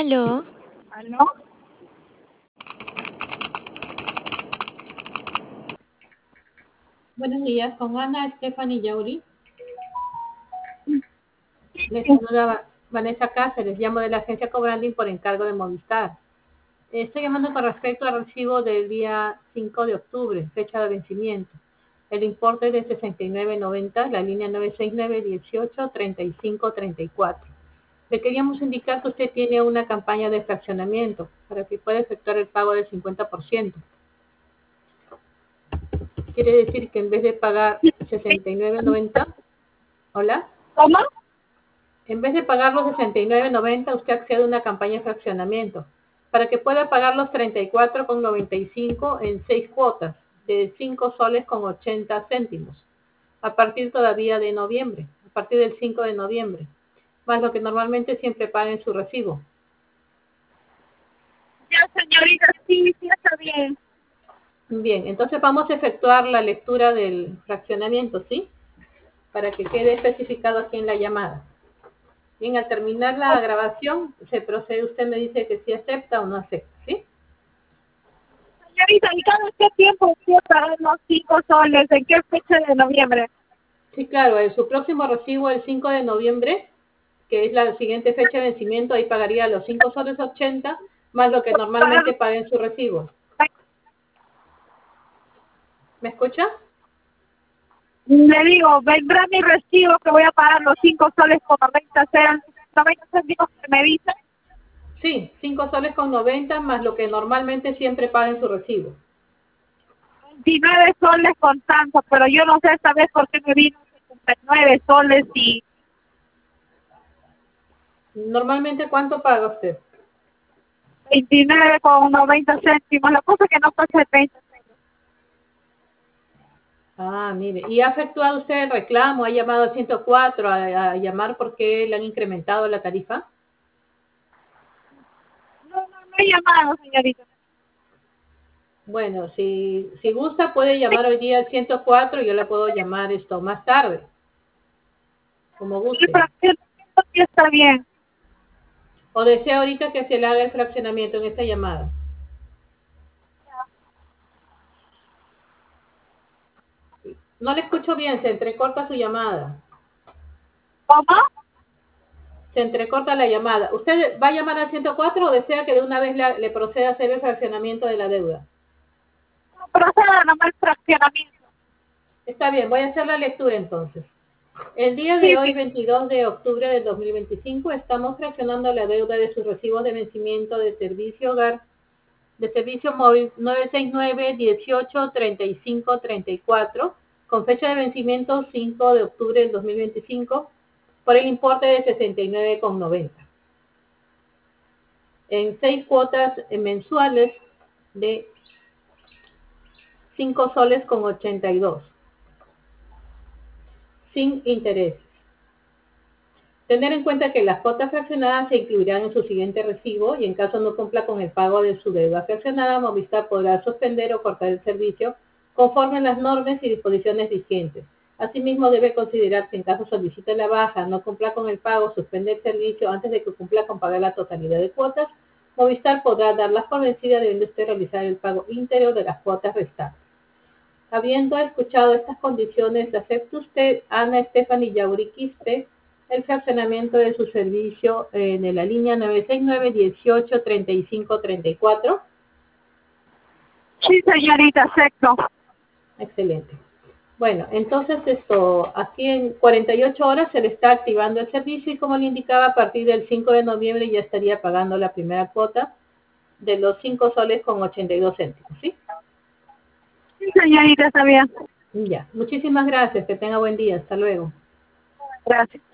Aló, ¿Aló? Buenos días, con Ana Stephanie Yauri. Les saluda Vanessa Cáceres, llamo de la agencia Cobranding por encargo de Movistar. Estoy llamando con respecto al recibo del día 5 de octubre, fecha de vencimiento. El importe es de 69.90, la línea 969-18-35-34. Le queríamos indicar que usted tiene una campaña de fraccionamiento para que pueda efectuar el pago del 50%. Quiere decir que en vez de pagar 69.90, ¿hola? ¿Cómo? En vez de pagar los 69.90, usted accede a una campaña de fraccionamiento para que pueda pagar los 34,95 en 6 cuotas de 5 soles con 80 céntimos a partir todavía de noviembre, a partir del 5 de noviembre, más lo que normalmente siempre paga en su recibo. Ya, señorita, sí, está bien. Bien, entonces vamos a efectuar la lectura del fraccionamiento, ¿sí? Para que quede especificado aquí en la llamada. Bien, al terminar la grabación, se procede, usted me dice que sí acepta o no acepta, ¿sí? Señorita, ¿y cada qué tiempo voy a pagar los 5 soles? ¿En qué fecha de noviembre? Sí, claro, en su próximo recibo, el 5 de noviembre, que es la siguiente fecha de vencimiento, ahí pagaría los 5 soles 80, más lo que normalmente paga en su recibo. ¿Me escucha? Le digo, vendrá mi recibo que voy a pagar los 5 soles con 90 céntimos que me dicen. Sí, 5 soles con 90, más lo que normalmente siempre paga en su recibo. 29 soles con tanto, pero yo no sé esta vez por qué me vino 69 soles y Normalmente, ¿cuánto paga usted? 29 con 90 céntimos. La cosa es que no pasa el 20 céntimos. Ah, mire, ¿y ha efectuado usted el reclamo? ¿Ha llamado al 104 a llamar porque le han incrementado la tarifa? No he llamado, señorita. Bueno, si gusta puede llamar hoy día al 104 y yo le puedo llamar esto más tarde, como El guste. fraccionamiento sí está bien. ¿O desea ahorita que se le haga el fraccionamiento en esta llamada? No le escucho bien, se entrecorta su llamada. ¿Cómo? Se entrecorta la llamada. ¿Usted va a llamar al 104 o desea que de una vez le proceda a hacer el fraccionamiento de la deuda? No proceda nomás el fraccionamiento. Está bien, voy a hacer la lectura entonces. El día de Sí, hoy, sí. 22 de octubre del 2025, estamos fraccionando la deuda de sus recibos de vencimiento de servicio hogar, de servicio móvil 969-18-35-34, con fecha de vencimiento 5 de octubre del 2025, por el importe de 69,90. En 6 cuotas mensuales de 5 soles con 82, sin intereses. Tener en cuenta que las cuotas fraccionadas se incluirán en su siguiente recibo y en caso no cumpla con el pago de su deuda fraccionada, Movistar podrá suspender o cortar el servicio conforme a las normas y disposiciones vigentes. Asimismo, debe considerar que en caso solicite la baja, no cumpla con el pago, suspende el servicio antes de que cumpla con pagar la totalidad de cuotas, Movistar podrá darlas por vencidas debiendo usted realizar el pago íntegro de las cuotas restantes. Habiendo escuchado estas condiciones, ¿acepta usted, Ana Stephanie Yauri Quispe, el fraccionamiento de su servicio de la línea 969-18-35-34? Sí, señorita, acepto. Excelente. Bueno, entonces aquí en 48 horas se le está activando el servicio y como le indicaba, a partir del 5 de noviembre ya estaría pagando la primera cuota de los 5 soles con 82 céntimos, ¿sí? Sí, señorita, está bien. Ya, muchísimas gracias, que tenga buen día, hasta luego. Gracias.